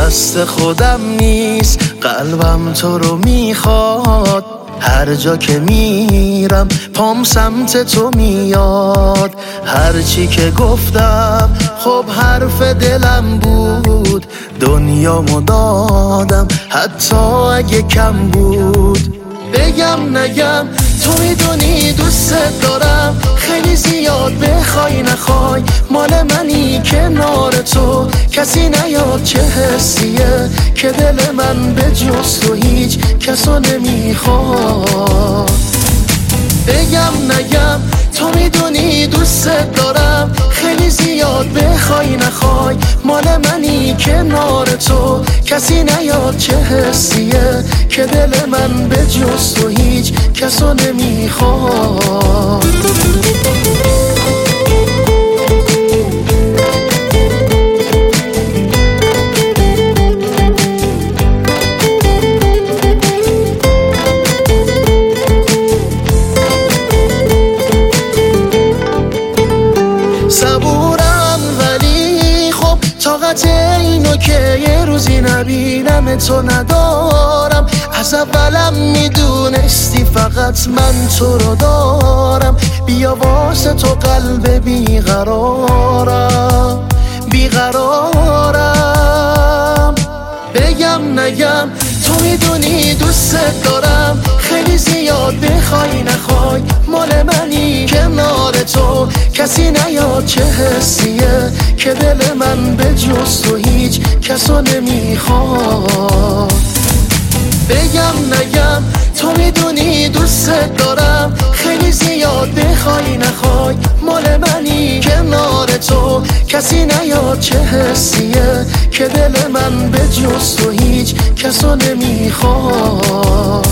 دست خودم نیست، قلبم تو رو میخواد. هر جا که میرم پام سمت تو میاد. هر چی که گفتم خب حرف دلم بود. دنیامو دادم حتی اگه کم بود. بگم نگم تو میدونی دوست دارم، خیلی زیاد بخوای نخوای مال منی کنار تو. کسی نیاد چه حسیه که دل من به جز تو هیچ کسو نمیخواد. بگم نگم تو میدونی دوست دارم، خیلی زیاد بخوای نخوای مال منی کنار تو. کسی نیاد چه حسیه که دل من به جز تو هیچ کسو نمیخواد. صبورم ولی خب طاقت اینو که یه روزی نبینم تو ندارم. از اولم میدونستی فقط من تو رو دارم. بیا واسه تو قلب بیقرارم بیقرارم. بگم نگم تو میدونی دوست دارم، خیلی زیاد بخوای نخوای مال منی کنار تو. کسی نیاد چه حسیه که دل من به جز تو هیچ کسو نمیخواد. بگم نگم تو میدونی دوست دارم، خیلی زیاد بخوای نخوای مال منی کنار تو. کسی نیاد چه حسیه که دل من به جز تو هیچ کسو نمیخواد.